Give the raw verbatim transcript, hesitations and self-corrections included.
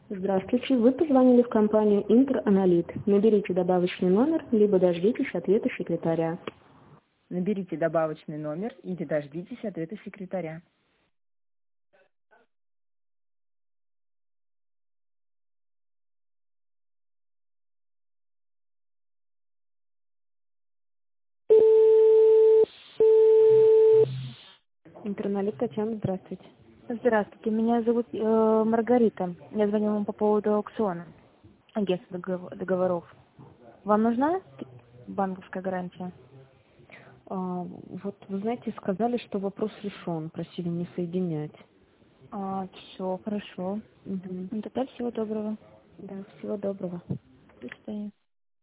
Здравствуйте, вы позвонили в компанию Интераналит. Наберите добавочный номер, либо дождитесь ответа секретаря. Наберите добавочный номер или дождитесь ответа секретаря. Интераналит, Татьяна, здравствуйте. Здравствуйте, меня зовут э, Маргарита. Я звоню вам по поводу аукциона, агентства договор- договоров. Вам нужна банковская гарантия? А, вот вы знаете, сказали, что вопрос решен, просили не соединять. А, все, хорошо. Угу. Ну, тогда всего доброго. Да, всего доброго. До свидания.